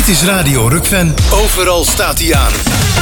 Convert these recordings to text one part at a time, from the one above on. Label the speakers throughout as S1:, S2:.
S1: Dit is Radio Rukven. Overal staat hij aan.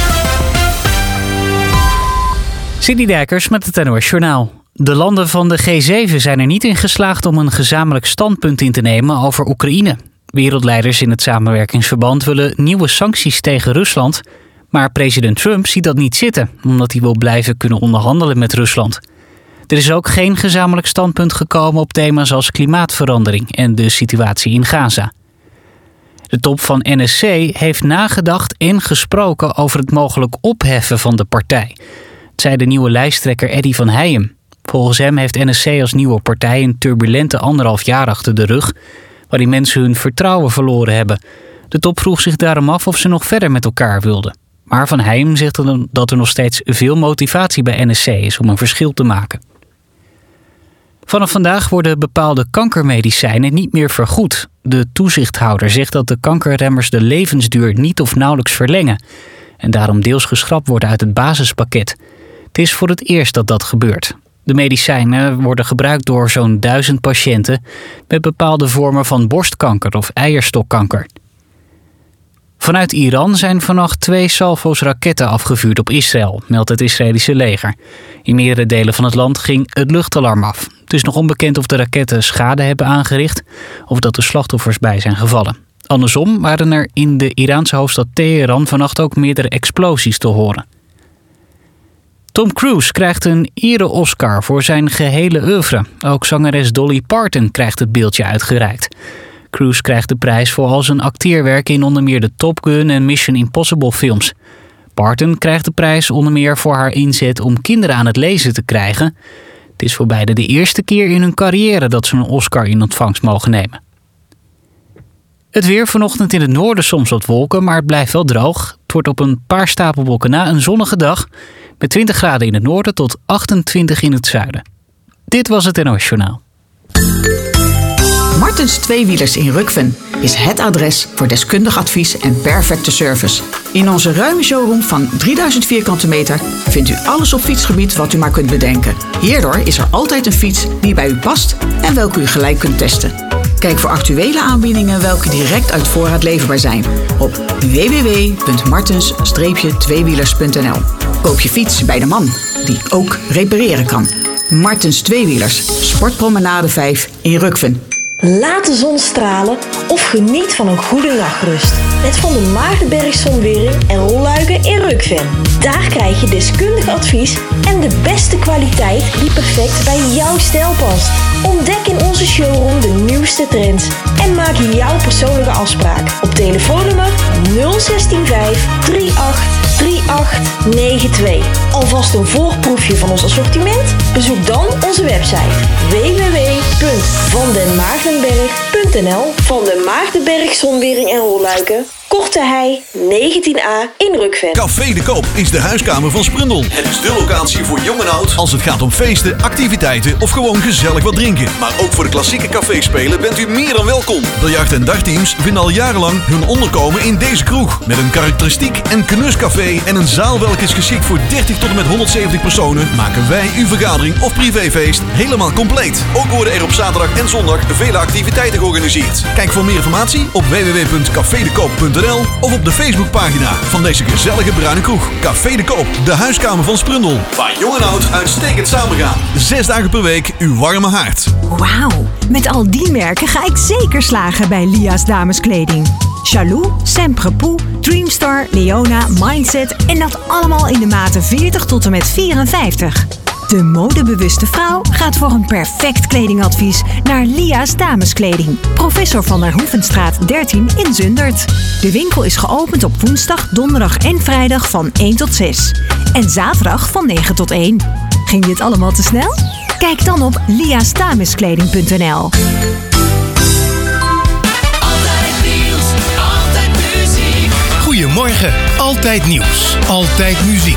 S2: Sidney Dijkers met het NOS Journaal. De landen van de G7 zijn er niet in geslaagd om een gezamenlijk standpunt in te nemen over Oekraïne. Wereldleiders in het samenwerkingsverband willen nieuwe sancties tegen Rusland. Maar president Trump ziet dat niet zitten, omdat hij wil blijven kunnen onderhandelen met Rusland. Er is ook geen gezamenlijk standpunt gekomen op thema's als klimaatverandering en de situatie in Gaza. De top van NSC heeft nagedacht en gesproken over het mogelijk opheffen van de partij. Het zei de nieuwe lijsttrekker Eddy van Heijem. Volgens hem heeft NSC als nieuwe partij een turbulente 1,5 jaar achter de rug, waarin mensen hun vertrouwen verloren hebben. De top vroeg zich daarom af of ze nog verder met elkaar wilden. Maar Van Heijem zegt dat er nog steeds veel motivatie bij NSC is om een verschil te maken. Vanaf vandaag worden bepaalde kankermedicijnen niet meer vergoed. De toezichthouder zegt dat de kankerremmers de levensduur niet of nauwelijks verlengen en daarom deels geschrapt worden uit het basispakket. Het is voor het eerst dat dat gebeurt. De medicijnen worden gebruikt door zo'n 1000 patiënten met bepaalde vormen van borstkanker of eierstokkanker. Vanuit Iran zijn vannacht 2 salvo's raketten afgevuurd op Israël, meldt het Israëlische leger. In meerdere delen van het land ging het luchtalarm af. Het is nog onbekend of de raketten schade hebben aangericht of dat er slachtoffers bij zijn gevallen. Andersom waren er in de Iraanse hoofdstad Teheran vannacht ook meerdere explosies te horen. Tom Cruise krijgt een ere-Oscar voor zijn gehele oeuvre. Ook zangeres Dolly Parton krijgt het beeldje uitgereikt. Cruise krijgt de prijs voor al zijn acteerwerk in onder meer de Top Gun en Mission Impossible films. Parton krijgt de prijs onder meer voor haar inzet om kinderen aan het lezen te krijgen. Het is voor beide de eerste keer in hun carrière dat ze een Oscar in ontvangst mogen nemen. Het weer vanochtend in het noorden soms wat wolken, maar het blijft wel droog. Het wordt op een paar stapelwolken na een zonnige dag met 20 graden in het noorden tot 28 in het zuiden. Dit was het NOS Journaal.
S3: Martens Tweewielers in Rukven is het adres voor deskundig advies en perfecte service. In onze ruime showroom van 3000 vierkante meter vindt u alles op fietsgebied wat u maar kunt bedenken. Hierdoor is er altijd een fiets die bij u past en welke u gelijk kunt testen. Kijk voor actuele aanbiedingen welke direct uit voorraad leverbaar zijn op www.martens-tweewielers.nl. Koop je fiets bij de man die ook repareren kan. Martens Tweewielers, Sportpromenade 5 in Rukven.
S4: Laat de zon stralen of geniet van een goede nachtrust. Met Van der Maardenberg Zonwering en Rolluiken in Rukven. Daar krijg je deskundig advies en de beste kwaliteit die perfect bij jouw stijl past. Ontdek in onze showroom de nieuwste trends en maak jouw persoonlijke afspraak op telefoonnummer 0165 38 3892. Alvast een voorproefje van ons assortiment? Bezoek dan onze website www.vandenmaardenberg.nl. Van den Maardenberg Zonwering en Rolluiken, Korte Hei 19a in Rukven.
S5: Café de Koop is de huiskamer van Sprundel. Het is de locatie voor jong en oud als het gaat om feesten, activiteiten of gewoon gezellig wat drinken. Maar ook voor de klassieke caféspelen bent u meer dan welkom. Biljart- en dagteams vinden al jarenlang hun onderkomen in deze kroeg. Met een karakteristiek en knuscafé en een zaal welke is geschikt voor 30 tot en met 170 personen, maken wij uw vergadering of privéfeest helemaal compleet. Ook worden er op zaterdag en zondag vele activiteiten georganiseerd. Kijk voor meer informatie op www.cafedekoop.nl of op de Facebookpagina van deze gezellige bruine kroeg. Café de Koop, de huiskamer van Sprundel. Waar jong en oud uitstekend samengaan. 6 dagen per week uw warme haard.
S6: Wauw, met al die merken ga ik zeker slagen bij Lia's dameskleding. Chalou, Semprepoux, Dreamstar, Leona, Mindset en dat allemaal in de maten 40 tot en met 54. De modebewuste vrouw gaat voor een perfect kledingadvies naar Lia's dameskleding. Professor van der Hoevenstraat 13 in Zundert. De winkel is geopend op woensdag, donderdag en vrijdag van 1 tot 6. En zaterdag van 9 tot 1. Ging dit allemaal te snel? Kijk dan op liasdameskleding.nl.
S1: Goedemorgen, altijd nieuws, altijd muziek.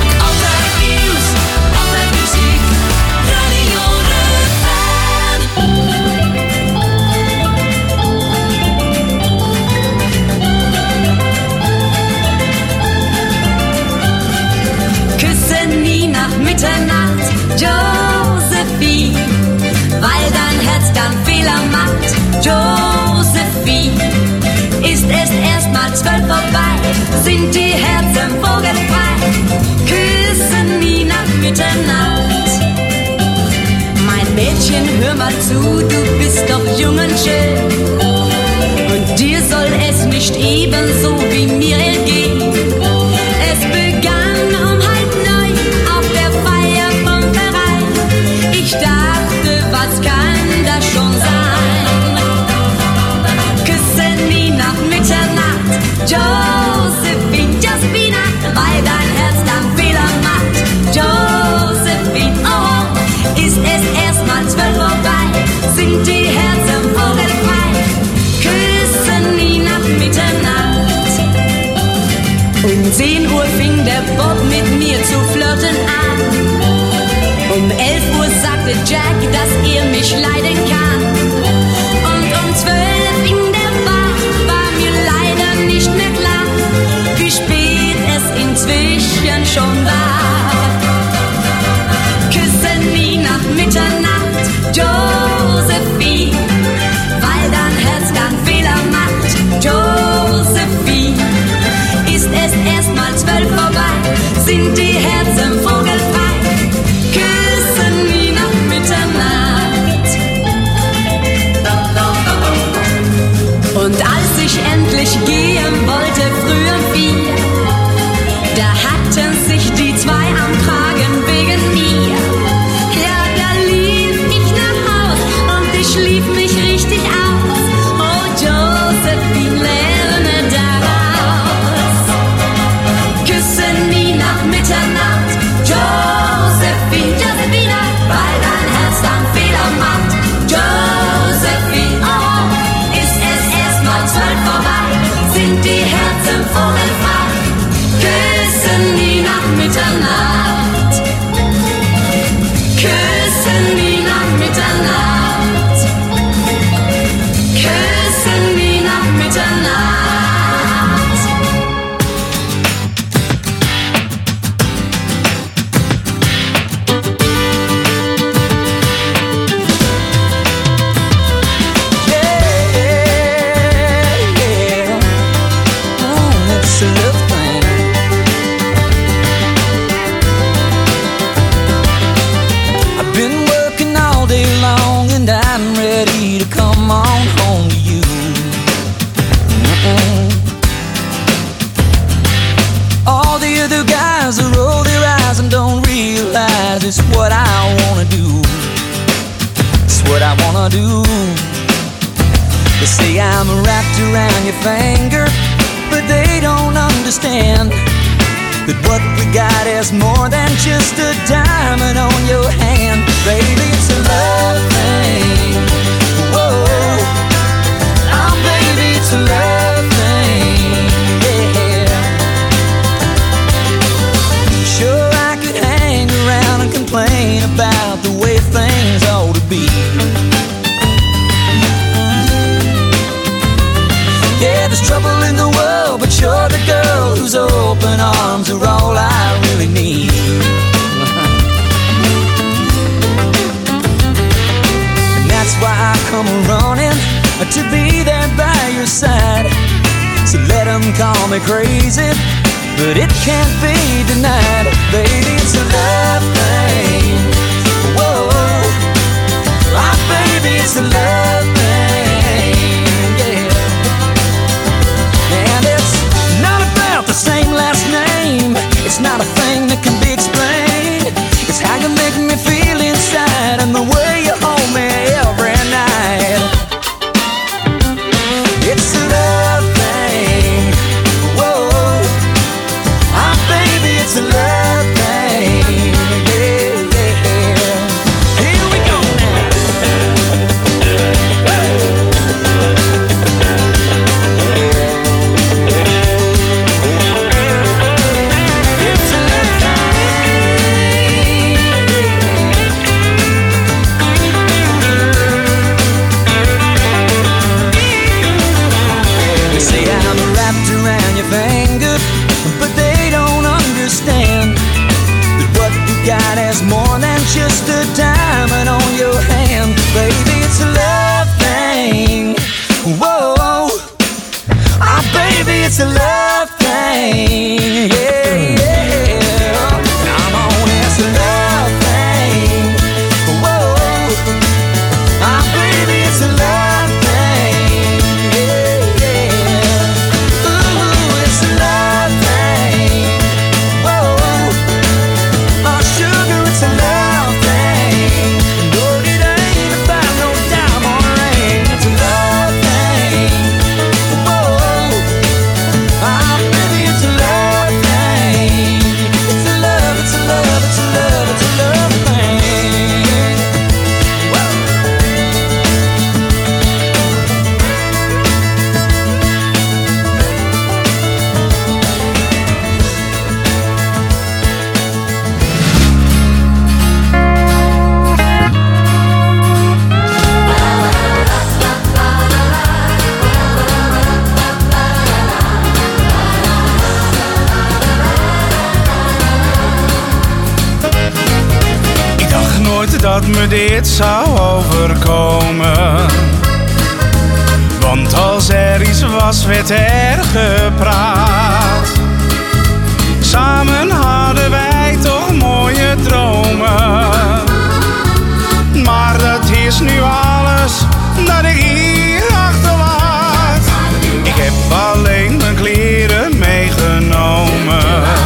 S7: Mitternacht, Josephine, weil dein Herz dann Fehler macht. Josephine ist es erstmal 12 vorbei, sind die Herzen vogelfrei, küssen nie nach Mitternacht. Mein Mädchen, hör mal zu, du bist doch jung und schön, und dir soll es nicht ebenso wie mir ergehen. Es begann um 8:30 auf der Feier vom Verein. Ich dachte, was kann das schon sein? Küsse nie nach Mitternacht, Josephine, Jasmina, weil dein Herz dann Fehler macht. Josephine, oh, ist es erstmal 12 vorbei, sind die Herzen vogelfrei, küsse nie nach Mitternacht. Um 10 Uhr fing der Bob mit mir zu flirten an. Um 11 Uhr sagte Jack, dass er mich leiden kann. Und um 12 in der Bar war mir leider nicht mehr klar, wie spät es inzwischen schon war. Küsse nie nach Mitternacht, Josephine, weil dein Herz dann Fehler macht. Josephine, ist es erstmal 12 vorbei, sind die Herzen vogelfrei, küsse nie nach Mitternacht. Und als ich endlich gehen wollte, früh um 4, da hatten sich die zwei am Kragen wegen mir. Ja, da lief ich nach Haus und ich schlief mich richtig aus. Oh, Josephine, lerne daraus. Küsse nie nach Mitternacht, Josephine, Josephine, weil dein Herz dann Fehler macht. Josephine, oh, ist es erstmal 12 vorbei, sind die Herzen vogelfrei, küsse nie nach Mitternacht, küsse nie nach Mitternacht, küsse nie nach Mitternacht.
S8: It's what I wanna do. It's what I wanna do. They say I'm wrapped around your finger, but they don't understand that what we got is more than just a diamond on your hand. Baby, it's a love thing. Whoa, oh baby, it's a love thing. Yeah. Sure, I could hang around and complain about the way things ought to be. Yeah, there's trouble in the world, but you're the girl whose open arms are all I really need. And that's why I come running to be there by your side. So let them call me crazy, but it can't be denied. Baby, it's a love thing. Whoa, ah, baby, it's a love thing. Yeah. And it's not about the same last name. It's not a thing that can be explained. It's how you make me feel inside and the way you hold me every night. It's a love thing. Whoa, ah, baby, it's a love thing. Yeah, yeah. Here we go now. it's a love thing. Yeah, yeah. Come on, it's a love thing. Whoa, baby, it's a love thing. Yeah, yeah. Ooh, it's a love thing. Whoa, oh sugar, it's a love thing. No, it ain't about no diamond ring. It's a love thing. Whoa, baby, it's a love thing. It's a love, it's a love, it's a love, it's a love thing. Whoa.
S9: Ik dacht nooit dat me dit zou overkomen. Want als er iets was, werd er gepraat. Samen hadden wij toch mooie dromen. Maar dat is nu alles dat ik hier achterlaat. Ik heb alleen mijn kleren meegenomen.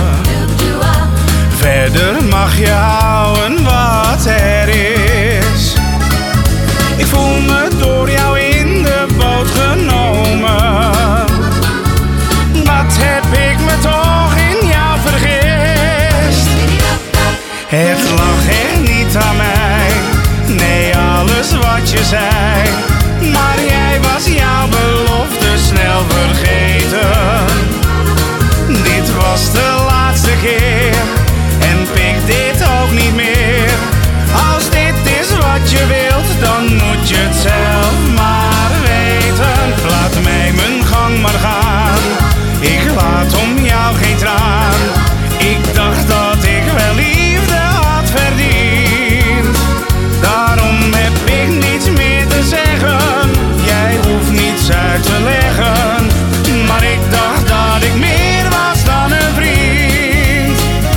S9: Verder mag je houden wat er is. Ik voel me door jou in de boot genomen. Wat heb ik me toch in jou vergist? Het lag echt niet aan mij. Nee, alles wat je zei. Maar jij was jouw belofte snel vergeten. Dit was de laatste keer. En pik dit ook niet meer. Als dit is wat je wilt, dan moet je het zelf maar weten. Laat mij mijn gang maar gaan. Ik laat om jou geen traan. Ik dacht dat ik wel liefde had verdiend. Daarom heb ik niets meer te zeggen. Jij hoeft niets uit te leggen. Maar ik dacht dat ik meer was dan een vriend.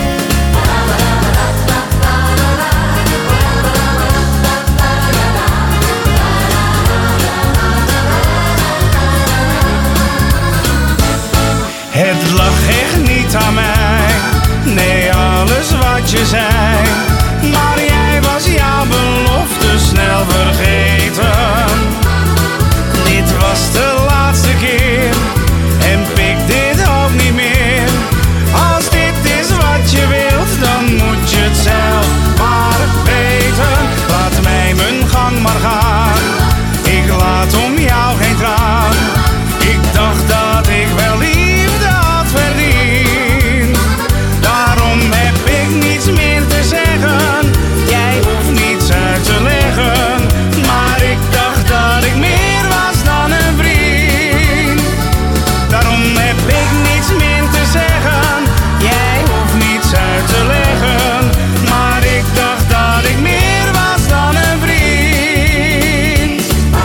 S9: Het lag echt niet aan mij. Nee, alles wat je zei. Maar jij was jouw belofte snel vergeten. Dit was de laatste keer. En pik dit ook niet meer. Als dit is wat je wilt, dan moet je het zelf maar weten. Laat mij mijn gang maar gaan. Ik laat om jou geen traan. Ik dacht dat ik wel liefde had verdiend. Daarom heb ik niets meer te zeggen. Jij hoeft niets uit te leggen. Maar ik dacht dat ik meer was dan een vriend. Daarom heb ik niets meer te zeggen. Jij hoeft niets uit te leggen. Maar ik dacht dat ik meer was dan een vriend.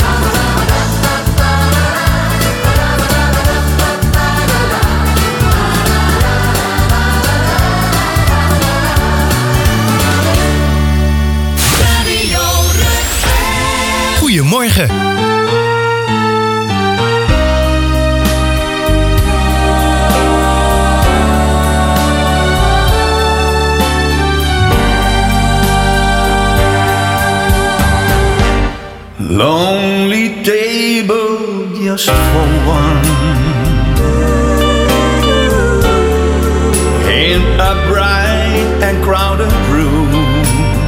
S1: Goedemorgen.
S10: Lonely table just for one, in a bright and crowded room,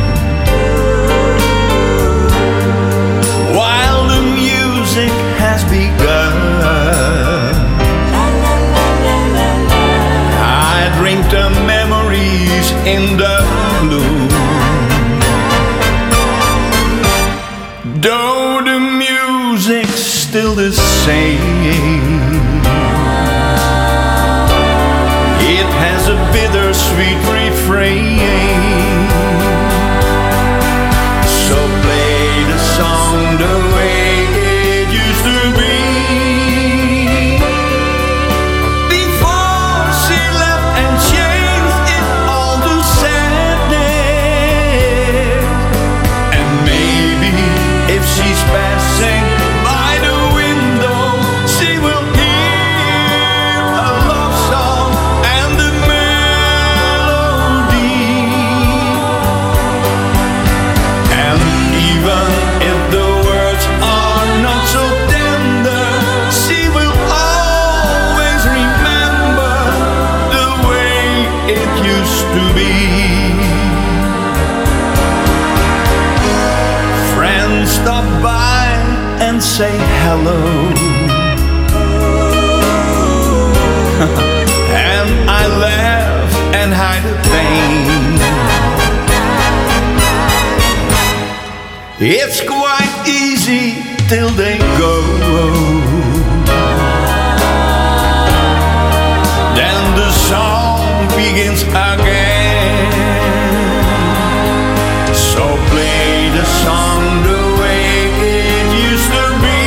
S10: while the music has begun. I drink the memories in the gloom. Though the music's still the same, it has a bittersweet refrain. So play the song the way it used to be. to be. Friends stop by and say hello, and I laugh and hide the pain. It's quite easy till they go. Then the song begins again. So play the song the way it used to be.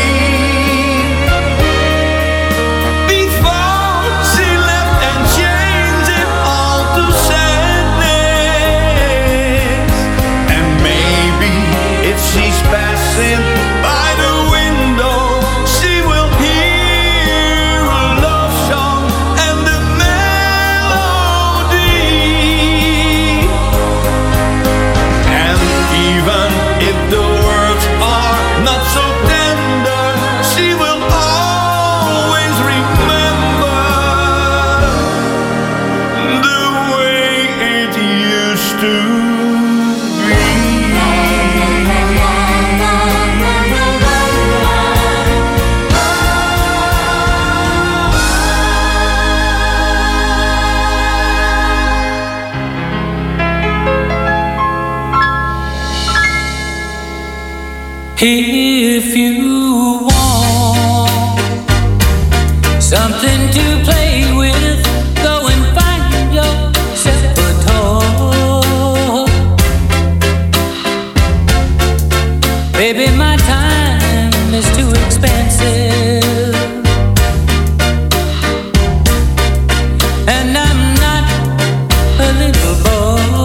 S10: Before she left and changed it all to sadness. And maybe if she's passing by the window, she will hear a love song and the melody. And even if the words are not so tender, she will always remember the way it used to be.
S11: If you want something to play with, go and find yourself a toy. Baby, my time is too expensive, and I'm not a little boy.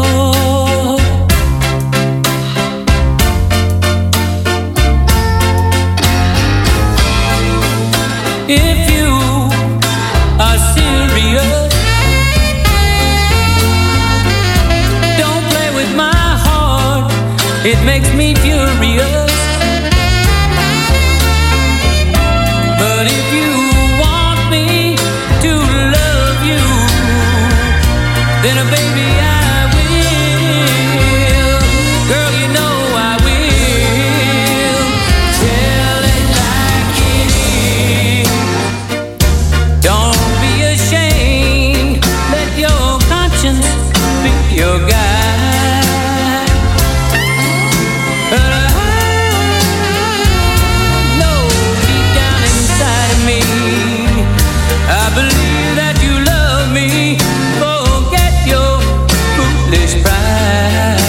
S11: If you are serious, don't play with my heart, it makes me furious. But if you want me to love you, then baby I will. Girl, you know I will. Tell it like it is. Don't be ashamed, let your conscience be your guide. But I know deep down inside of me, I believe that you love me. Forget your foolish pride.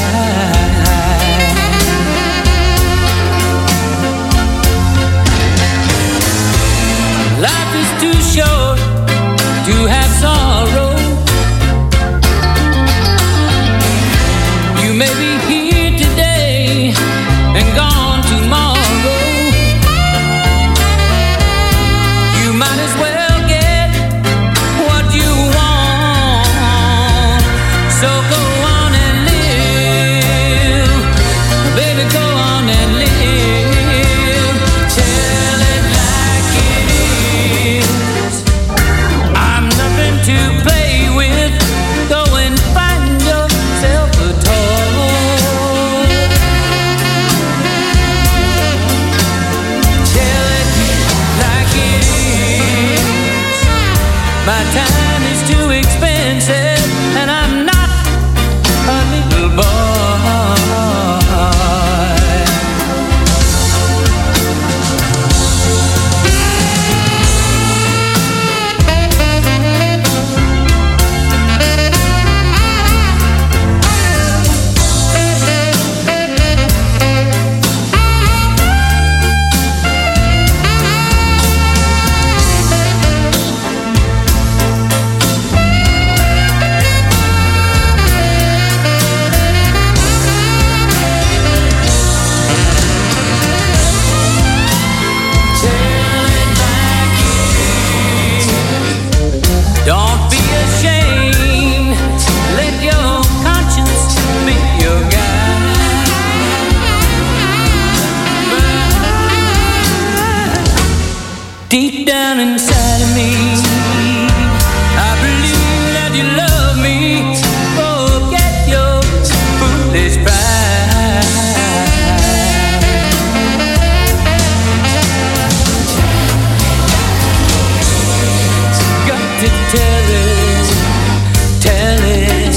S11: Life is too short to have sorrow. You may be here today and gone tomorrow. You might as well get what you want. So go on and live, baby, go on and live. Tell it like it is. I'm nothing to play with. Go and find yourself a toy. Tell it like it is. My time is too expensive, and I'm not a little boy. tell it, tell it.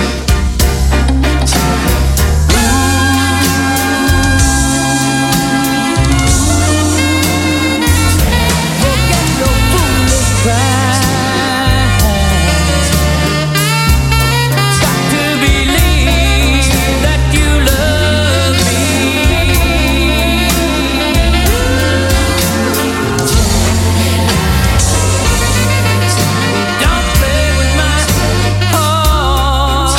S11: Forget your foolish pride. Got to believe that you love me. Don't play with my heart,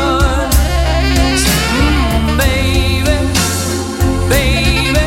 S11: baby, baby,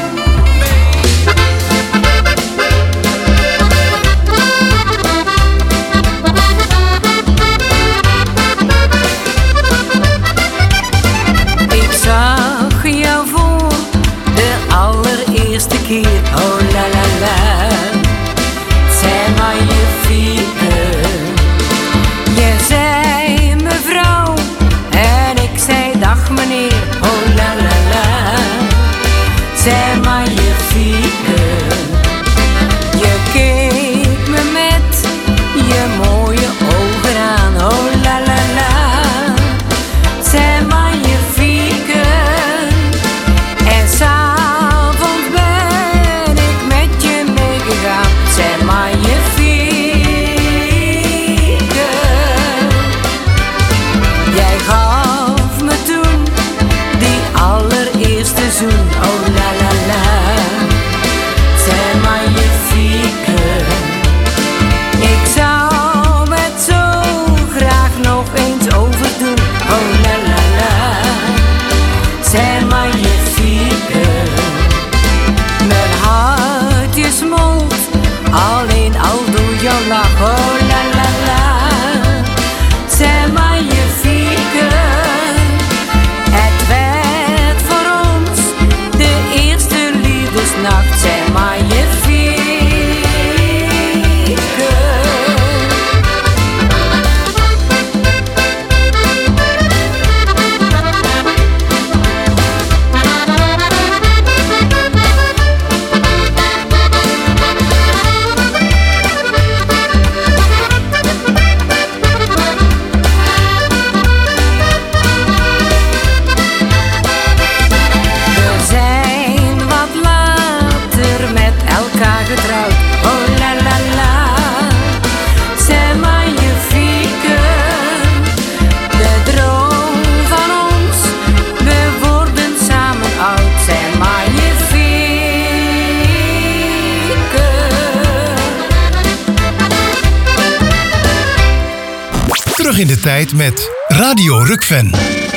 S11: Ik zag jou voor de allereerste keer. Oh la la la, zij magnifieke. Je zei mevrouw en ik zei dag meneer. Oh la la la, zij magnifieke. Je keek me met je mooie ogen aan. Oh la la la, zij magnifieke. En s'avonds ben ik met je meegegaan. Zij magnifieke. Jij gaf me toen die allereerste zoen. Oh la la la, zij magnifieke. Ik zou het zo graag nog eens overdoen. Oh la la la, zij magnifieke. Mijn hartje smolt alleen al door jouw lach. Oh la la la, zij magnifieke. Het werd voor ons de eerste liefdesnacht. Zij magnifieke. We zijn wat later met elkaar getrouwd. Oh la la la, zij magnifieke. De droom van ons, we worden samen oud. Zij magnifieke.
S1: Terug in de tijd met Radio Rukven.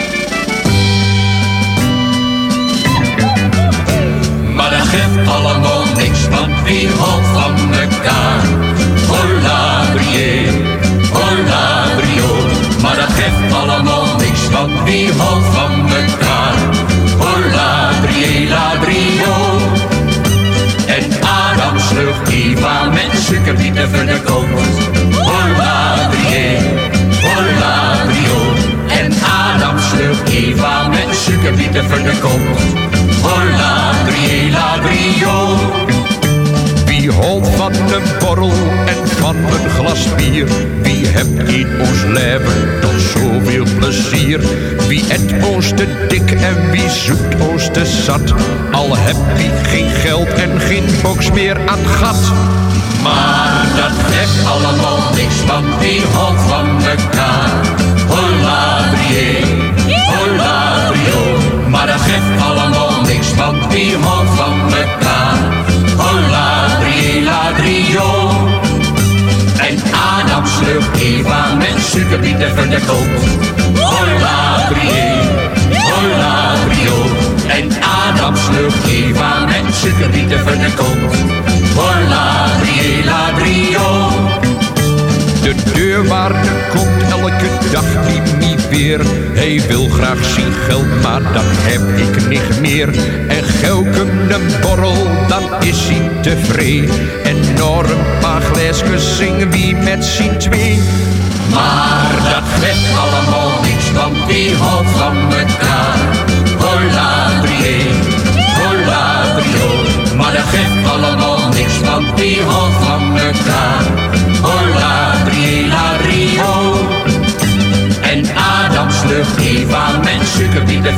S10: Maar dat geeft allemaal niks, want wie houdt van mekaar? Hola brie, hola brio. Maar dat geeft allemaal niks, want wie houdt van mekaar? Hola brie, la brio. En Adam sloeg Eva met suikerbieten voor de kont. Hola brie, hola brio. En Adam sloeg Eva met suikerbieten voor de kont. Hola brie, la brio.
S12: Wie houdt van een borrel en van een glas bier? Wie hebt in ons leven tot zoveel plezier? Wie et ons te dik en wie zoekt ons te zat? Al heb wie geen geld en geen box meer aan het gat.
S10: Maar dat geeft allemaal niks, want wie houdt van mekaar? Hola brie, hola brio. Maar dat geeft allemaal niks, want wie houdt van mekaar? Hola brie, la brio. En Adam sloeg Eva met suikerbieten voor de kont. Hola brie, hola brio. En Adam sloeg Eva met suikerbieten voor de kont. Hola brie, la brio.
S12: De deurwaarder komt elke dag niet weer. Hij wil graag zien geld, maar dat heb ik niet meer. En gelke een borrel, dan is hij tevreden. En nog een paar glaasjes zingen wie met z'n twee.
S10: Maar dat geeft allemaal niks, want wie houdt van mekaar? Hola brie, hola brio. Maar dat geeft allemaal niks, want wie houdt van mekaar? Hola brie.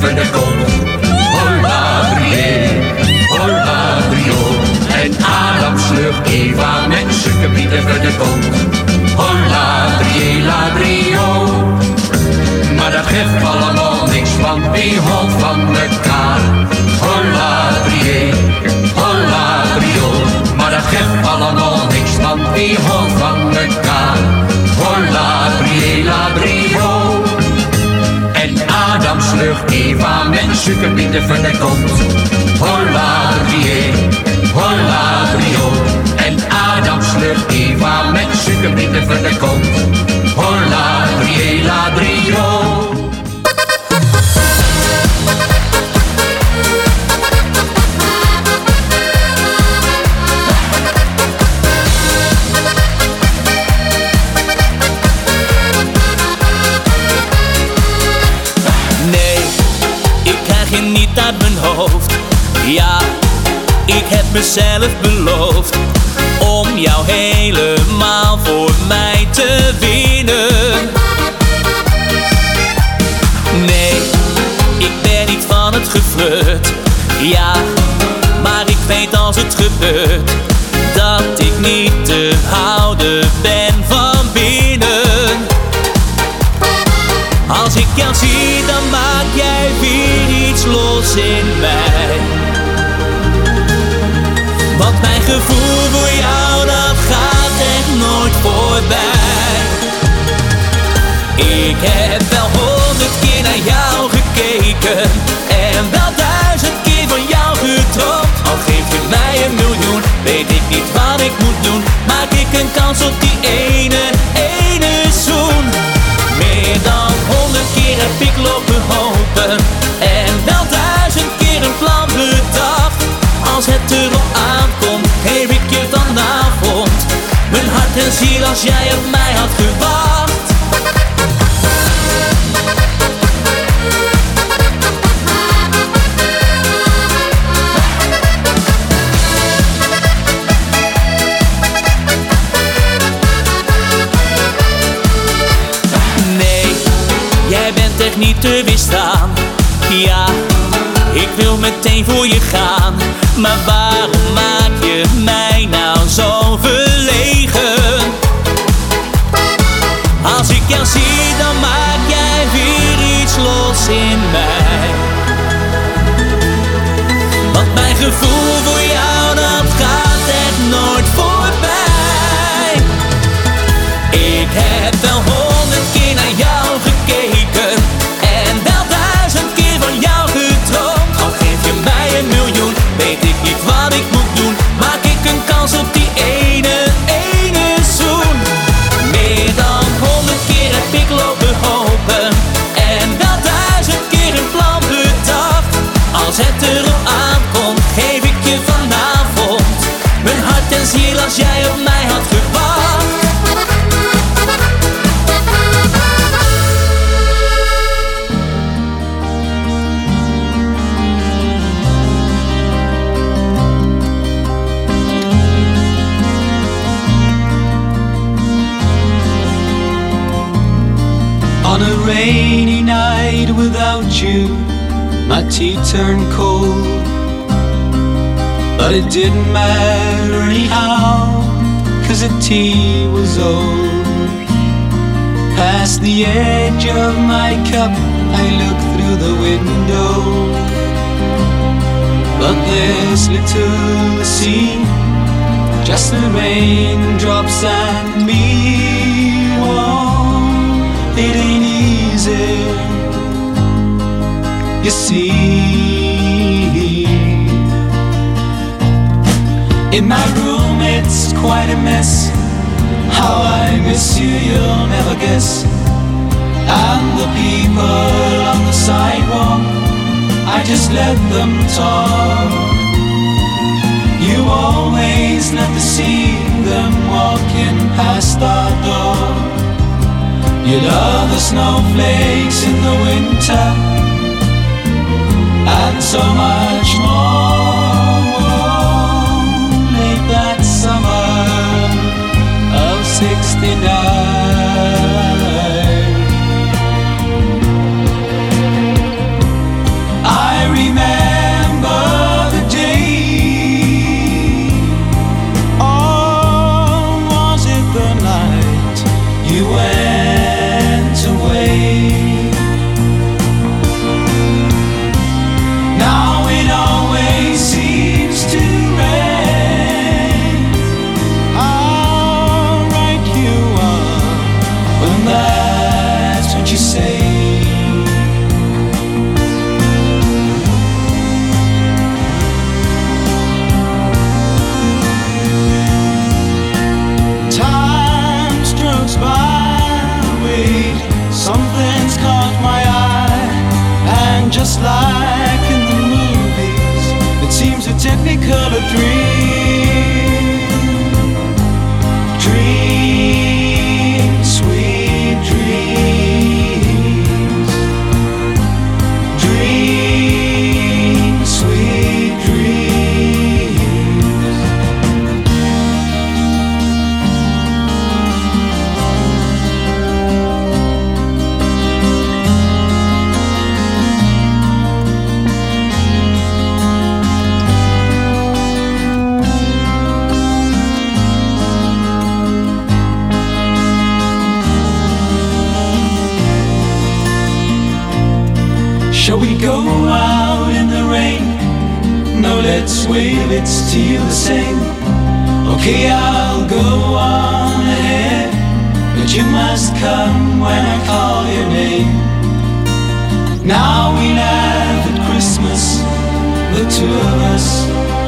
S10: voor de kont. Holla brio. En Adam sleurt Eva met suikerbieten voor de kont. Holla brio. Maar dat geeft allemaal niks, want wie houdt van mekaar? Holla brio. Maar dat geeft allemaal niks, want wie houdt van mekaar? Holla brio. En Adam sleurt Eva met suikerbieten voor de kont. Holla brio. En Adam sleurt Eva met suikerbieten voor de kont. Holla brio.
S11: Niet uit mijn hoofd. Ja, ik heb mezelf beloofd om jou helemaal voor mij te winnen. Nee, ik ben niet van het geflirt. Ja, maar ik weet als het gebeurt dat ik niet te houden ben van binnen. Als ik jou zie, dan maak jij weer iets los in mij. Want mijn gevoel voor jou, dat gaat echt nooit voorbij. Ik heb wel 100 keer naar jou gekeken en wel 1000 keer van jou gedroomd. Al geef je mij 1 miljoen, weet ik niet wat ik moet doen. Maak ik een kans op die ene zoen. Meer dan 100 keer heb ik lopen hopen en wel 1000 keer een plan bedacht. Als het erop aankomt, geef ik je vanavond mijn hart en ziel als jij op mij had gewacht. Echt niet te weerstaan. Ja, ik wil meteen voor je gaan. Maar waarom maak je mij nou zo verlegen? Als ik jou zie, dan maak jij weer iets los in mij. Want mijn gevoel voor jou, dat gaat echt nooit voorbij. Ik heb wel 100 keer naar jou gekeken en wel 1000 keer van jou gedroomd. Al geef je mij 1 miljoen, weet ik niet wat ik moet doen. Maak ik een kans op die ene zoen. Meer dan 100 keer heb ik lopen hopen en wel 1000 keer een plan bedacht. Als het erop aankomt, geef ik je vanavond mijn hart en ziel als jij op mij had gewacht.
S13: On a rainy night without you, my tea turned cold. But it didn't matter anyhow, 'cause the tea was old. Past the edge of my cup, I look through the window. But there's little to see, just the raindrops and me. Oh, it ain't easy, you see. In my room it's quite a mess. How I miss you, you'll never guess. And the people on the sidewalk, I just let them talk. You always let to see them walking past our door. You love the snowflakes in the winter and so much more. Late that summer of 69. you went away. Now it always seems to rain. How right you are when that's what you say. Time strokes by, wait, something's caught my eye, and just like in the movies, it seems a technicolor dream. Dream, sweet dreams. Dream, sweet dreams. Shall we go out in the rain? No, let's wait, it's still the same. Okay, I'll go on ahead, but you must come when I call your name. Now we laugh at Christmas, the two of us.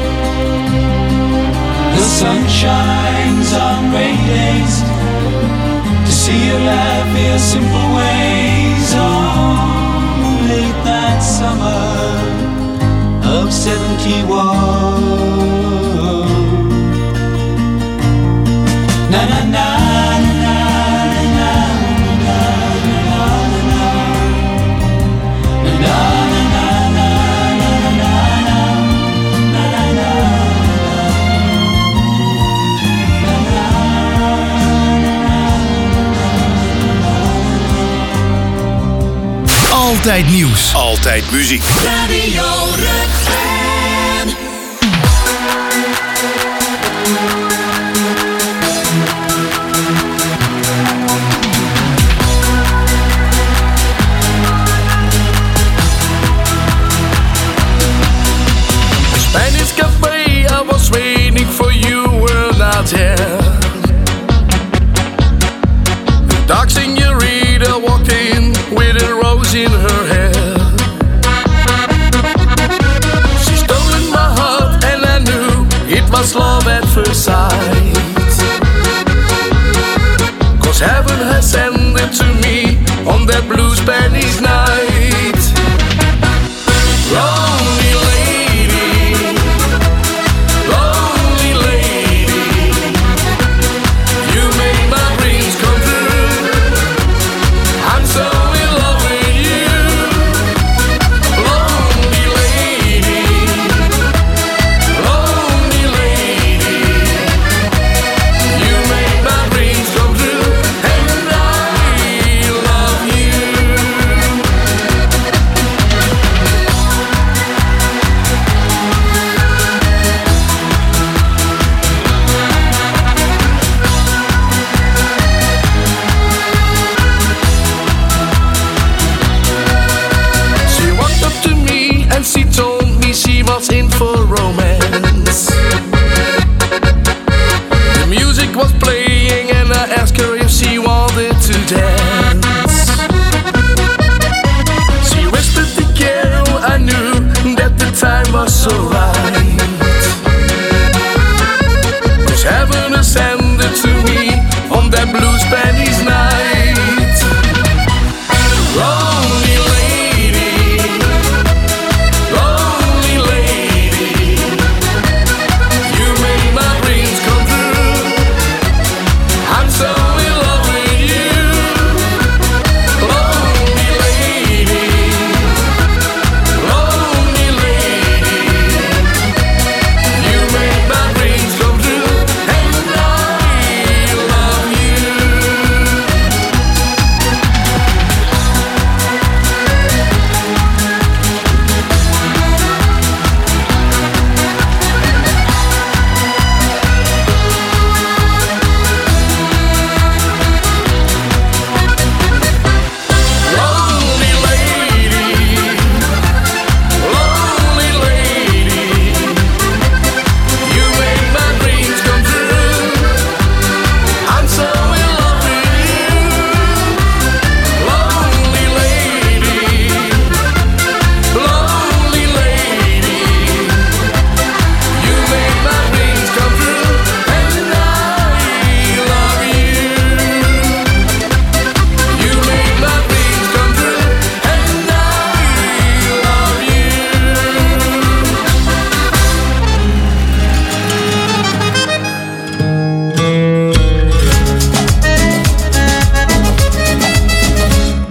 S13: The sun shines on rainy days to see you laugh your simple ways. Oh, late that summer of 71. Na na na na na na na na na
S1: Altijd nieuws. Altijd muziek.
S11: Radio Rukven.
S14: Spanish cafe, I was waiting for you, were not here. The dark señorita walked in with a rose in her hair. She stole in my heart and I knew it was love at first sight. 'Cause heaven has sent it to me on that blue Spanish night. Lonely lady, lonely lady, you make my dreams come true. I'm so in love with you. Lonely lady, lonely lady, you make my dreams come true. And I love you.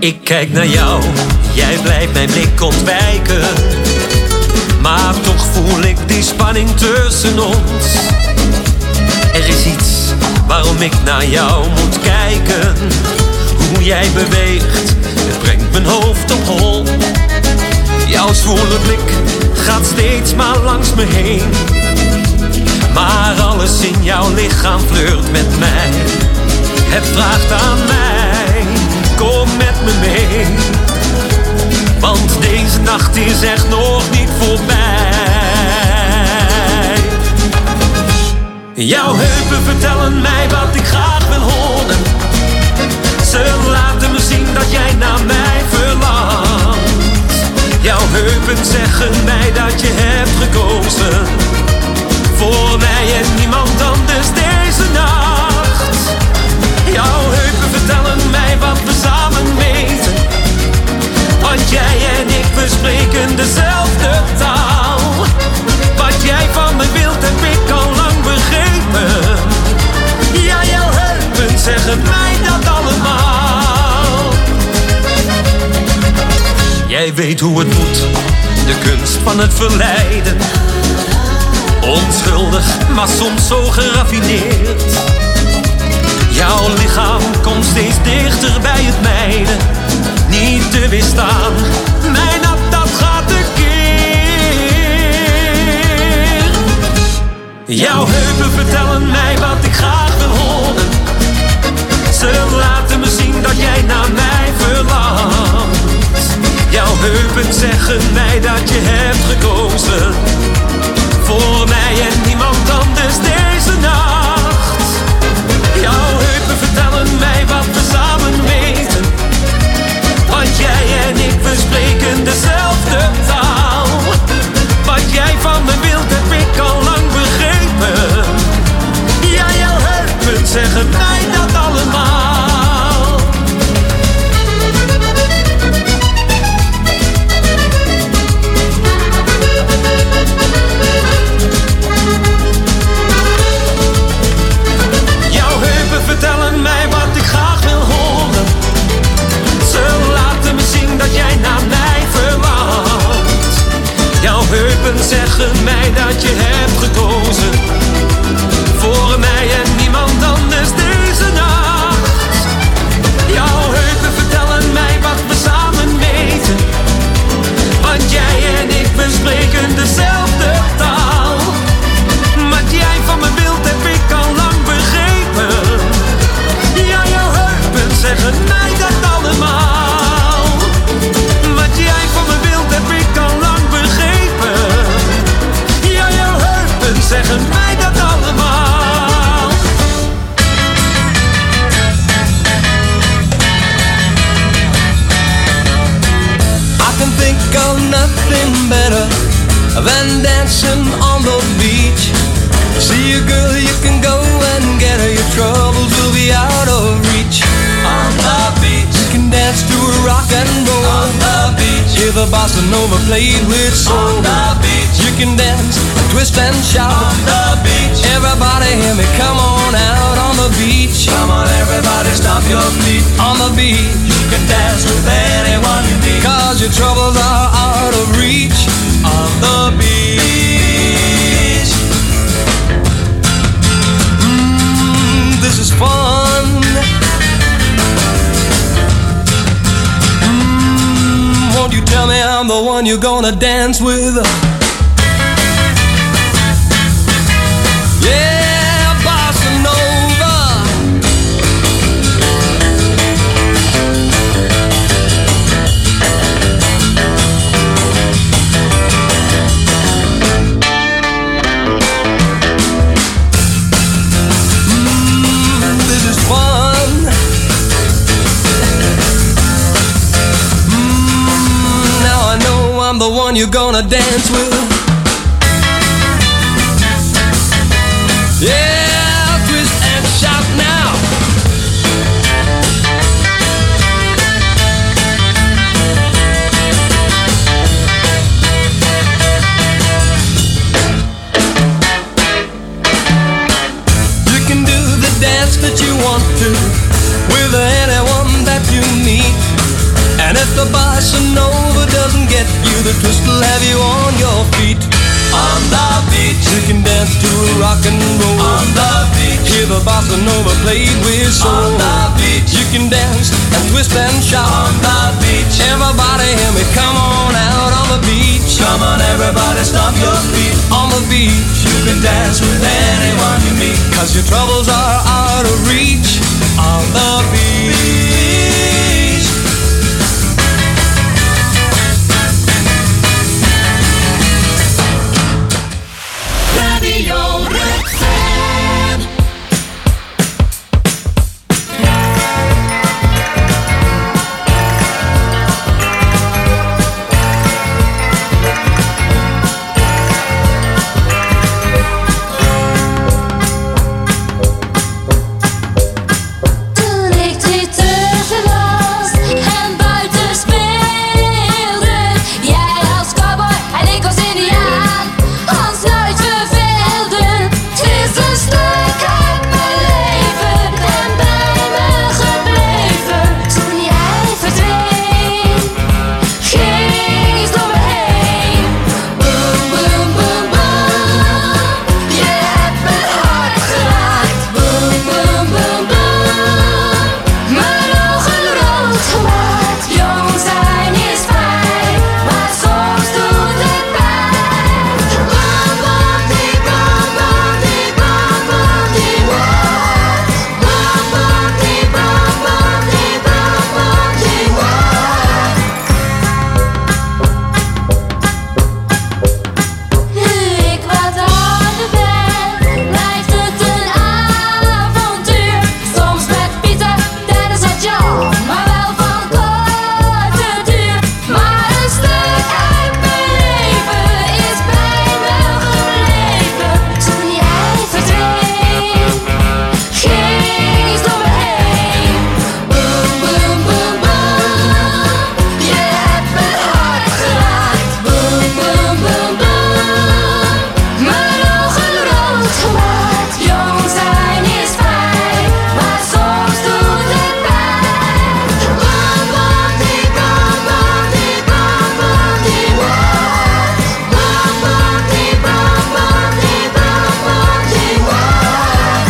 S15: Ik kijk naar jou, jij blijft mijn blik ontwijken. Maar toch voel ik die spanning tussen ons. Er is iets waarom ik naar jou moet kijken. Hoe jij beweegt, het brengt mijn hoofd op hol. Jouw zwoele blik gaat steeds maar langs me heen. Maar alles in jouw lichaam flirt met mij. Het vraagt aan mij, kom met me mee. Want deze nacht is echt nog niet voorbij. Jouw heupen vertellen mij wat ik graag wil horen. Ze laten me zien dat jij naar mij verlangt. Jouw heupen zeggen mij dat je hebt gekozen voor mij en niemand anders deze nacht. Jouw heupen vertellen mij wat we samen weten. Want jij en ik, we spreken dezelfde taal. Wat jij van me wilt heb ik al lang begrepen. Ja, jouw heupen zeggen mij dat allemaal. Jij weet hoe het moet, de kunst van het verleiden. Onschuldig, maar soms zo geraffineerd. Jouw lichaam komt steeds dichter bij het mijne. Niet te weerstaan, mijn hart dat gaat tekeer. Jouw heupen vertellen mij wat ik graag wil horen. Ze laten me zien dat jij naar mij verlangt. Jouw heupen zeggen mij dat je hebt gekozen voor mij en niemand anders deze nacht. Jouw heupen vertellen mij wat we samen weten. Want jij en ik, we spreken dezelfde taal. Wat jij van me wilt heb ik al lang begrepen. Ja, jouw heupen zeggen mij dat allemaal. Vertellen mij wat ik graag wil horen. Ze laten me zien dat jij naar mij verlangt. Jouw heupen zeggen mij dat je hebt gekozen voor mij en niemand anders deze nacht. Jouw heupen vertellen mij wat we samen weten. Want jij en ik, we spreken dezelfde taal. Wat jij van me wilt heb ik al lang begrepen. Zeggen mij dat allemaal. Wat jij van me wilt heb ik al lang begrepen. Ja, jouw heupen zeggen mij dat allemaal.
S16: I can think of nothing better than dancing on the beach. See a girl, you can go and get her. Your troubles will be out of reach. On the beach, you can dance to a rock and roll. On the beach, hear the bossa nova played with soul. On the beach, you can dance, twist and shout. On the beach, everybody hear me, come on out on the beach. Come on, everybody, stop your feet. On the beach, you can dance with anyone you meet. 'Cause your troubles are out of reach. On the beach, this is fun. Won't you tell me I'm the one you're gonna dance with? Yeah, bossa nova. This is fun. I'm the one you're gonna dance with. Yeah, twist and shout now. You can do the dance that you want to with anyone that you meet. the bossa nova doesn't get you, the twist will have you on your feet. On the beach, you can dance to rock and roll. On the beach, hear the bossa nova played with soul. On the beach, you can dance and twist and shout. On the beach, everybody hear me, come on out on the beach. Come on everybody, stomp your feet. On the beach, you can dance with anyone you meet, 'cause your troubles are out of reach. On the beach.
S10: Radio Rukven.
S7: Toen ik 2 was en buiten speelde, jij als cowboy en ik als indiaan, ons nooit verveelden. Het is een stuk uit mijn leven en bij me gebleven. Toen jij verdween, ging iets door me heen. Boom, boom, boom, boom, je hebt mijn hart geraakt. Boom, boom, boom, boom, mijn ogen rood gemaakt. Jong zijn is fijn, maar soms doet het pijn. Boom, boom, die boom, boom, die boom, boom, die what? Boom, boom, die boom, boom, die boom, boom, die what? Nu ik wat ouder ben, blijft het een avontuur. Soms met Pieter, tijdens het Jan, maar wel van korte duur. Maar een stuk uit mijn leven is bij me gebleven. Toen jij verdween, ging iets door me heen. Boom, boom, boom, boom, je hebt mijn hart geraakt. Boom, boom, boom, boom, mijn ogen rood gemaakt. Jong zijn is fijn, maar soms doet het pijn. Boom, boom, die boom, boom, die boom, boom, die what? Boom, boom, die boom, boom, die boom, boom, die what?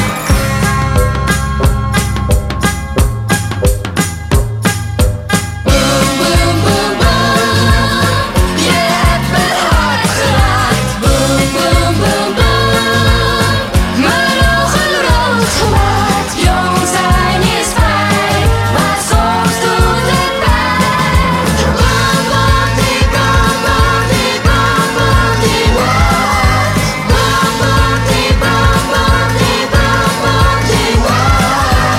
S7: Boom, boom, boom, boom, je hebt mijn hart geraakt. Boom, boom, boom, boom, mijn ogen rood gemaakt. Jong zijn is fijn, maar soms doet het pijn. Boom, boom, die boom, boom, die boom, boom, die what? Boom, boom, die boom, boom, die boom, boom, die what?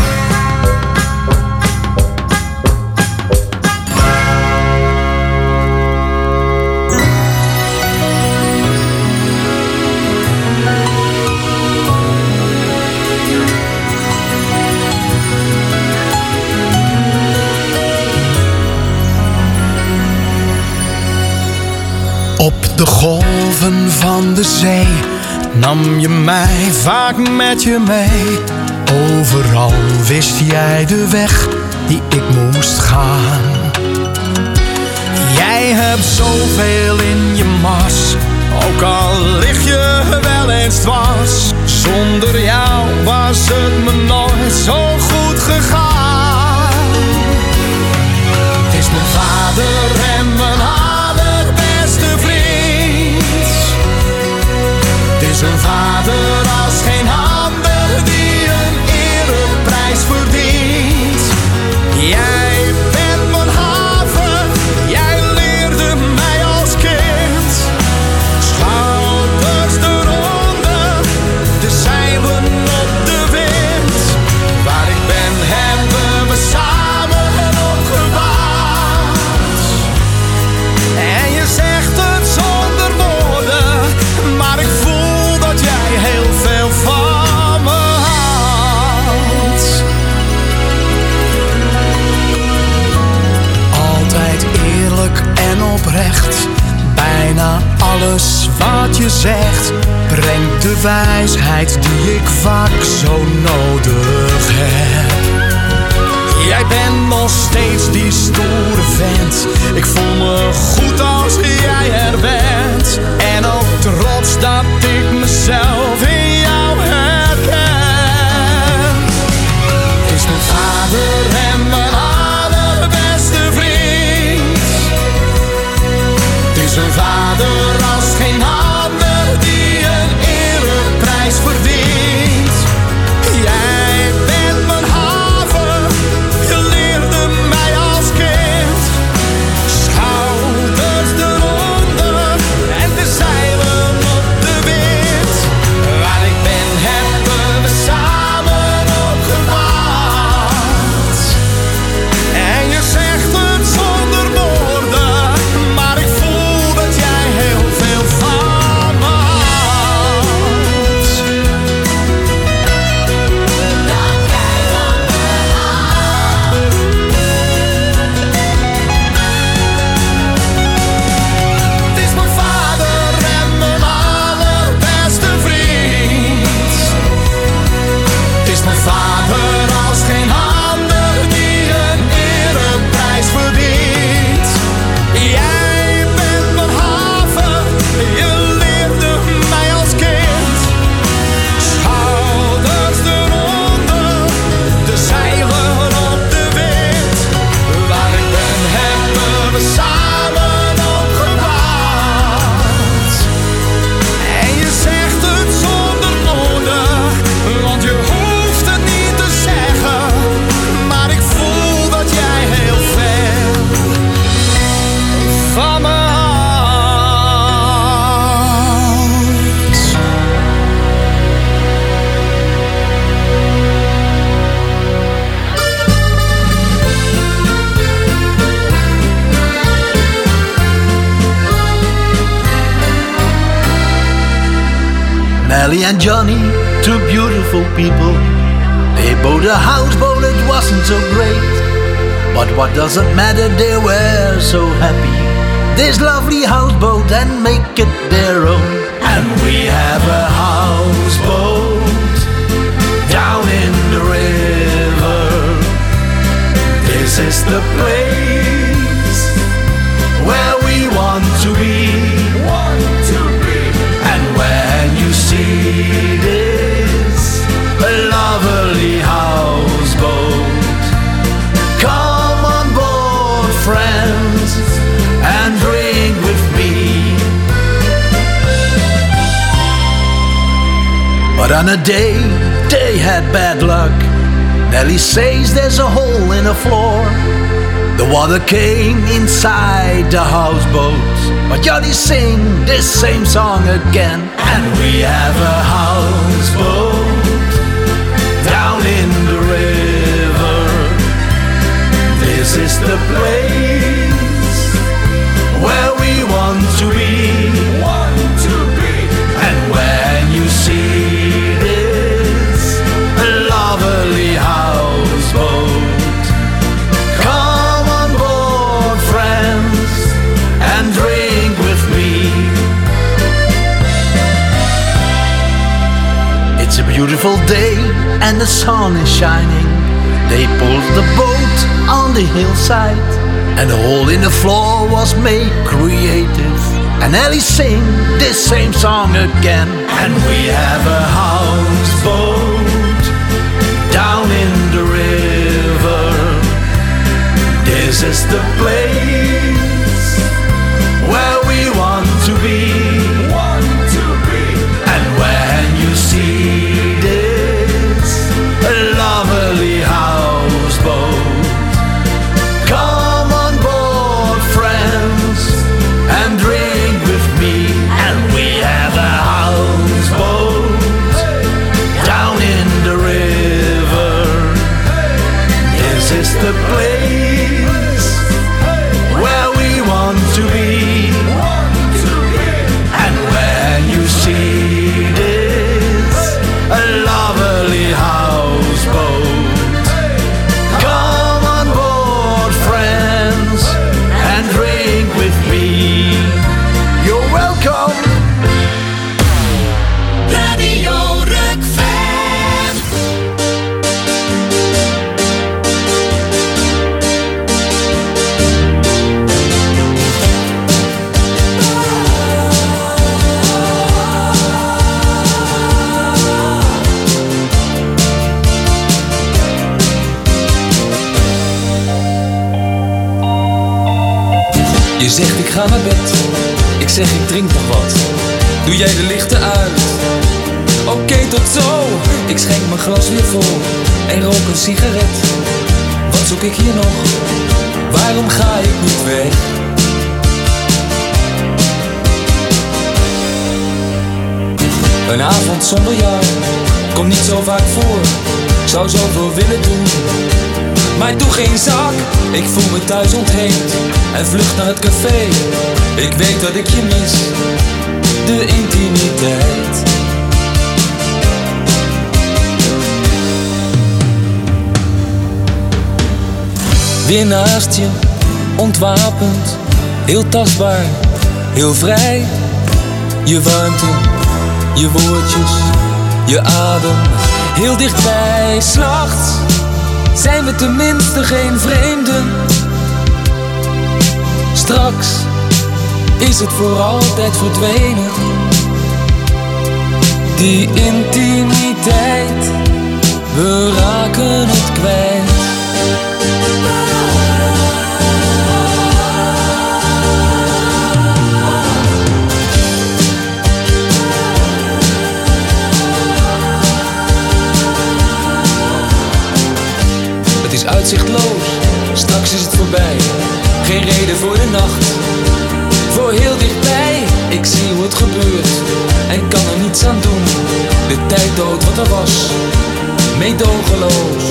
S17: Op de golven van de zee nam je mij vaak met je mee. Overal wist jij de weg die ik moest gaan. Jij hebt zoveel in je mars, ook al lig je wel eens dwars. Zonder jou was het me nooit zo goed gegaan. Het is mijn vader en mijn allerbeste vriend. Het is een vader als geen ander die een ereprijs verdient. Jij bent mijn haven, jij leerde mij als kind. Schouders eronder, de zeilen op de wind. Waar ik ben hebben we samen opgebouwd. En je zegt het zonder woorden, maar ik voel dat jij heel veel van me houdt. Altijd eerlijk en oprecht, bijna alles wat je zegt brengt de wijsheid die ik vaak zo nodig heb. Jij bent nog steeds die stoere vent bent. Ik voel me goed als jij er bent. En ook trots dat ik mezelf in jou herken. Het is mijn vader en mijn allerbeste vriend. Het is een vader als geen ander die een ereprijs verdient. Jij bent mijn haven, je leerde mij als kind. Schouders eronder en de zeilen op de wind. Waar ik ben hebben we samen opgebouwd. En je zegt het zonder woorden, maar ik voel dat jij heel veel van me houdt. Het is mijn vader en mijn allerbeste vriend. Het is mijn vader als geen ander die een ereprijs verdient. Jij bent mijn haven, je leerde mij als kind. Schouders eronder, de zeilen op de wind. Waar ik ben hebben we samen opgebouwd. En je zegt het zonder woorden, want je hoeft het niet te zeggen. Maar ik voel dat jij heel veel van me houdt.
S18: Nellie and Johnny, two beautiful people. They bought a houseboat, it wasn't so great. But what does it matter, they were so happy. This lovely houseboat and make it their own. And we have a houseboat down in the river. This is the place where we want to be. And when you see this lovely houseboat, come on board, friends, and drink with me. But on a day they had bad luck. Nellie says there's a hole in the floor. The water came inside the houseboat, but Johnny sing this same song again. And we have a houseboat down in the river. This is the place where we want to be. And when you see this lovely houseboat, come on board, friends, and drink with me. It's a beautiful day and the sun is shining. They pulled the boat on the hillside, and the hole in the floor was made creative. And Ellie sing this same song again. And we have a houseboat down in the river. This is the place where we want to be. And when you see this lovely houseboat, come on board, friends, and drink with me. And we have a houseboat down in the river. This is the place where we want to be. And when you see this lovely houseboat, come on board, friends, and drink with me. You're welcome.
S11: Radio Rukven.
S19: Je zegt ik ga naar bed, ik zeg ik drink nog wat. Doe jij de lichten uit? Oké, tot zo. Ik schenk mijn glas weer vol en rook een sigaret. Wat zoek ik hier nog? Waarom ga ik niet weg? Een avond zonder jou komt niet zo vaak voor. Ik zou zoveel willen doen, maar ik doe geen zak. Ik voel me thuis ontheemd en vlucht naar het café. Ik weet dat ik je mis, de intimiteit. Weer naast je, ontwapend, heel tastbaar, heel vrij. Je warmte, je woordjes, je adem, heel dichtbij. 's Nachts zijn we tenminste geen vreemden. Straks is het voor altijd verdwenen. Die intimiteit, we raken het kwijt. Het is uitzichtloos, straks is het voorbij. Geen reden voor de nacht, voor heel dichtbij. Ik zie hoe het gebeurt en kan er niets aan doen. De tijd dood wat er was, meedogenloos.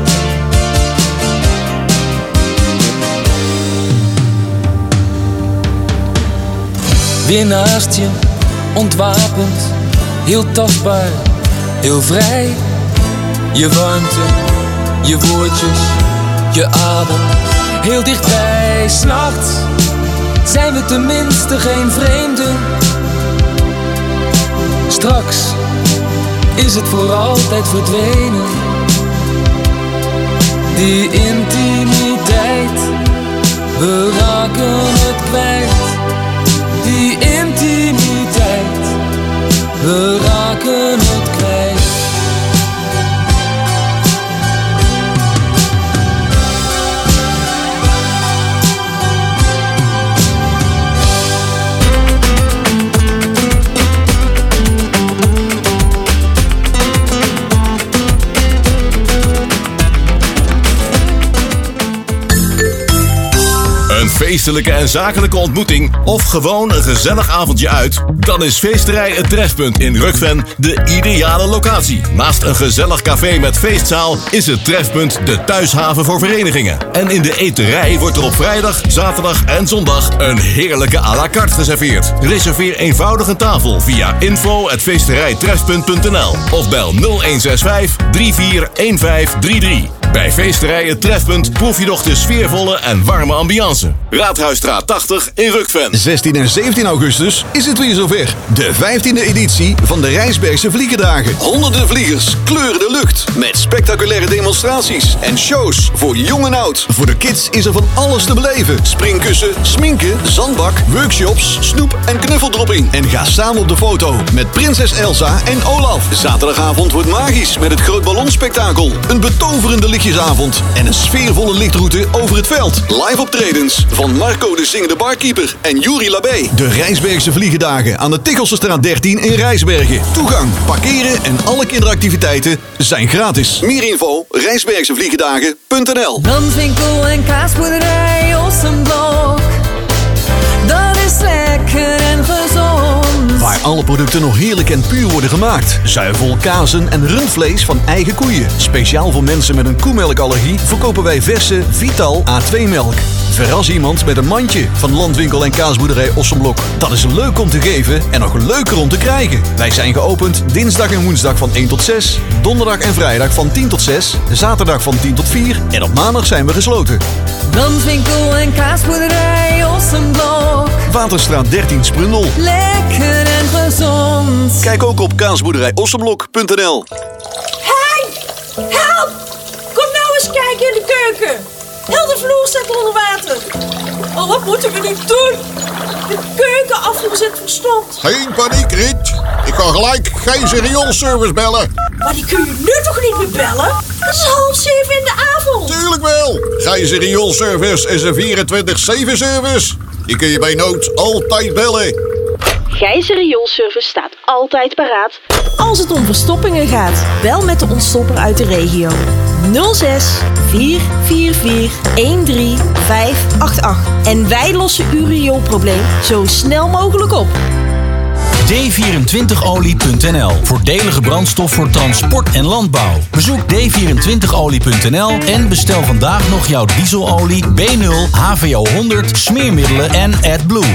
S19: Weer naast je, ontwapend, heel tastbaar, heel vrij. Je warmte, je woordjes, je adem, heel dichtbij. 's Nachts zijn we tenminste geen vreemden. Straks is het voor altijd verdwenen. Die intimiteit, we raken het kwijt. Die intimiteit, we raken het kwijt.
S5: Een feestelijke en zakelijke ontmoeting of gewoon een gezellig avondje uit? Dan is Feesterij Het Trefpunt in Rukven de ideale locatie. Naast een gezellig café met feestzaal is het Trefpunt de thuishaven voor verenigingen. En in de eterij wordt er op vrijdag, zaterdag en zondag een heerlijke à la carte geserveerd. Reserveer eenvoudig een tafel via info@feesterijtrefpunt.nl of bel 0165 341533. Bij Feesterij Het Trefpunt proef je nog de sfeervolle en warme ambiance. Raadhuisstraat 80 in Rukven.
S20: 16 en 17 augustus is het weer zover. De 15e editie van de Rijsbergse Vliegendagen. Honderden vliegers kleuren de lucht met spectaculaire demonstraties en shows voor jong en oud. Voor de kids is er van alles te beleven. Springkussen, sminken, zandbak, workshops, snoep en knuffeldropping. En ga samen op de foto met prinses Elsa en Olaf. Zaterdagavond wordt magisch met het Groot Ballonspektakel. Een betoverende lichtjesavond en een sfeervolle lichtroute over het veld. Live optredens van Marco de Zingende Barkeeper en Juri Labé. De Rijsbergse Vliegendagen aan de Tichelsestraat 13 in Rijsbergen. Toegang, parkeren en alle kinderactiviteiten zijn gratis. Meer info, rijsbergsevliegendagen.nl.
S7: Landwinkel en kaasboerderij Ossenblok. Dat is lekker en gezond.
S20: Waar alle producten nog heerlijk en puur worden gemaakt. Zuivel, kazen en rundvlees van eigen koeien. Speciaal voor mensen met een koemelkallergie verkopen wij verse Vital A2-melk. Verras iemand met een mandje van Landwinkel en kaasboerderij Ossenblok. Dat is leuk om te geven en nog leuker om te krijgen. Wij zijn geopend dinsdag en woensdag van 1 tot 6. Donderdag en vrijdag van 10 tot 6. Zaterdag van 10 tot 4. En op maandag zijn we gesloten.
S7: Landwinkel en kaasboerderij Ossenblok.
S20: Waterstraat 13 Sprundel.
S7: Lekker en gezond.
S20: Kijk ook op kaasboerderijossenblok.nl.
S21: Hey! Help! Kom nou eens kijken in de keuken. Heel de vloer staat onder water. Oh, wat moeten we nu doen? De keukenafvoer zit verstomd.
S22: Geen paniek, Riet. Ik ga gelijk geen rioolservice bellen.
S21: Maar die kun je nu toch niet meer bellen? Het is 6:30 in de avond.
S22: Tuurlijk wel. Gijzer Rioolservice is een 24/7 service. Ik kun je bij nood altijd bellen.
S4: Gijzer Rioolservice staat altijd paraat als het om verstoppingen gaat. Bel met de ontstopper uit de regio. 06 444 13588. En wij lossen uw rioolprobleem zo snel mogelijk op.
S2: D24olie.nl. Voordelige brandstof voor transport en landbouw. Bezoek d24olie.nl en bestel vandaag nog jouw dieselolie, B0, HVO 100, smeermiddelen en AdBlue.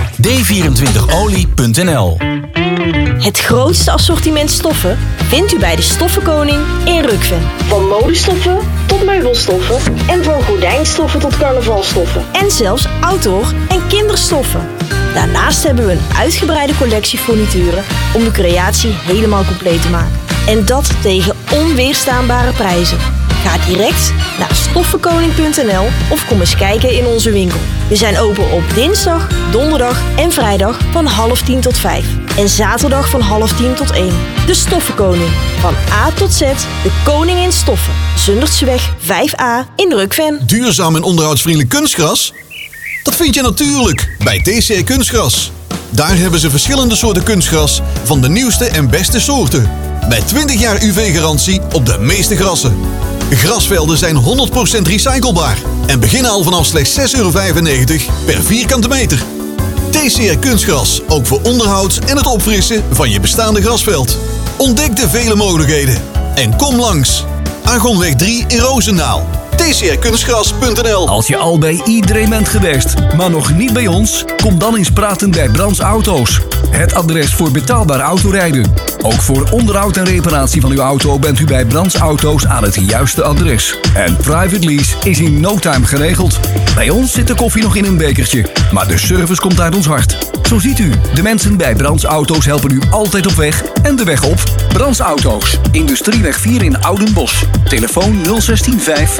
S2: D24olie.nl.
S4: Het grootste assortiment stoffen vindt u bij de Stoffenkoning in Rukven. Van modestoffen tot meubelstoffen en van gordijnstoffen tot carnavalstoffen. En zelfs outdoor- en kinderstoffen. Daarnaast hebben we een uitgebreide collectie furnituren om de creatie helemaal compleet te maken. En dat tegen onweerstaanbare prijzen. Ga direct naar stoffenkoning.nl of kom eens kijken in onze winkel. We zijn open op dinsdag, donderdag en vrijdag van 9:30 tot 5. En zaterdag van 9:30 tot 1. De Stoffenkoning. Van A tot Z, de koning in stoffen. Zundertseweg 5A in Rukven.
S5: Duurzaam en onderhoudsvriendelijk kunstgras? Dat vind je natuurlijk bij TCR Kunstgras. Daar hebben ze verschillende soorten kunstgras van de nieuwste en beste soorten. Met 20 jaar UV-garantie op de meeste grassen. Grasvelden zijn 100% recyclebaar en beginnen al vanaf slechts €6,95 per vierkante meter. TCR Kunstgras, ook voor onderhoud en het opfrissen van je bestaande grasveld. Ontdek de vele mogelijkheden en kom langs. Argonweg 3 in Roosendaal. tcrkunstgras.nl.
S3: Als je al bij iedereen bent geweest, maar nog niet bij ons, kom dan eens praten bij Brands Auto's. Het adres voor betaalbaar autorijden. Ook voor onderhoud en reparatie van uw auto bent u bij Brands Auto's aan het juiste adres. En private lease is in no time geregeld. Bij ons zit de koffie nog in een bekertje, maar de service komt uit ons hart. Zo ziet u, de mensen bij Brands Auto's helpen u altijd op weg en de weg op. Brands Auto's, Industrieweg 4 in Oudenbosch. Telefoon 016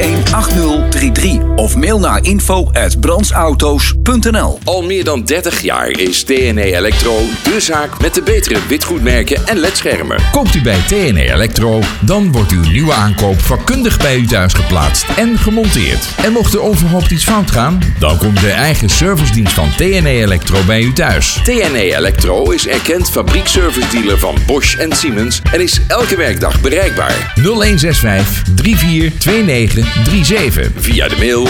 S3: 318033 of mail naar info@brandsauto's.nl.
S23: Al meer dan 30 jaar is TNE Electro de zaak met de betere witgoedmerken en ledschermen.
S24: Koopt u bij TNE Electro, dan wordt uw nieuwe aankoop vakkundig bij u thuis geplaatst en gemonteerd. En mocht er onverhoopt iets fout gaan, dan komt de eigen servicedienst van TNE Electro bij u thuis.
S23: TNE Electro is erkend fabriekservice-dealer van Bosch en Siemens en is elke werkdag bereikbaar.
S24: 0165 342937.
S23: Via de mail